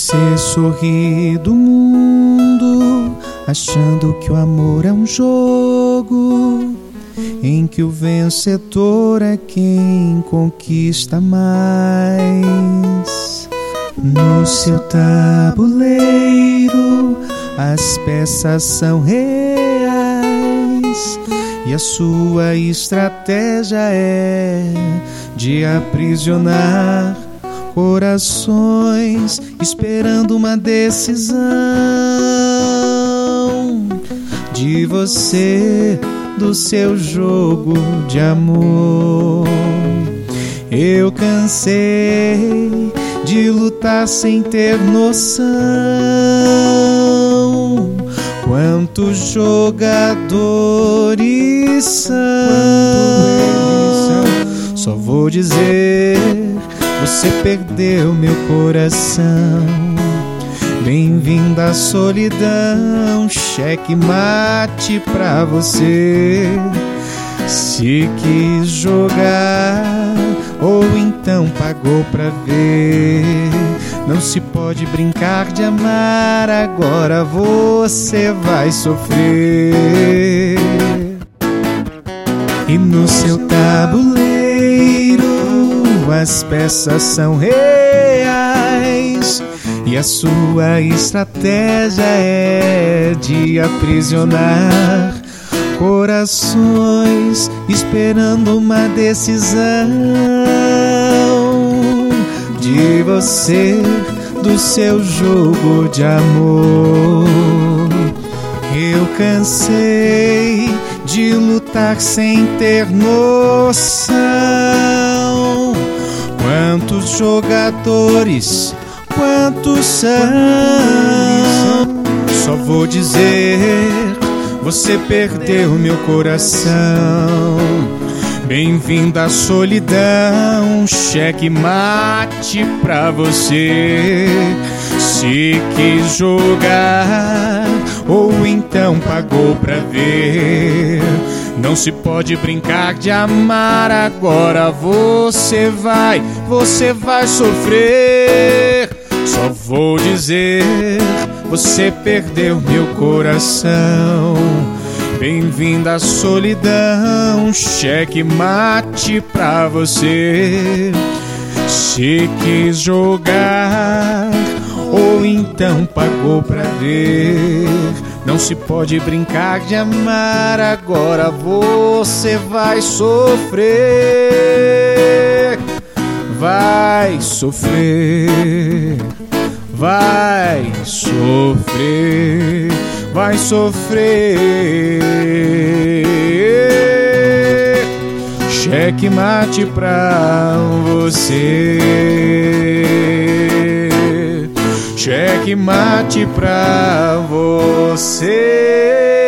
Você sorri do mundo, achando que o amor é um jogo em que o vencedor é quem conquista mais. No seu tabuleiro as peças são reais e a sua estratégia é de aprisionar corações esperando uma decisão de você, do seu jogo de amor. Eu cansei de lutar sem ter noção. Quantos jogadores são? Só vou dizer, você perdeu meu coração. Bem-vinda à solidão, cheque-mate pra você. Se quis jogar, ou então pagou pra ver. Não se pode brincar de amar, agora você vai sofrer. E no seu tabuleiro as peças são reais e a sua estratégia é de aprisionar corações esperando uma decisão de você, do seu jogo de amor. Eu cansei de lutar sem ter noção. Quantos jogadores, quantos são? Só vou dizer, você perdeu meu coração. Bem-vinda à solidão, cheque-mate pra você. Se quis jogar, ou então pagou pra ver. Não se pode brincar de amar, agora você vai sofrer. Só vou dizer, você perdeu meu coração. Bem-vinda à solidão, cheque-mate pra você. Se quis jogar, ou então pagou pra ver. Não se pode brincar de amar, agora você vai sofrer. Vai sofrer, vai sofrer, vai sofrer. Cheque-mate pra você. Cheque-mate pra você.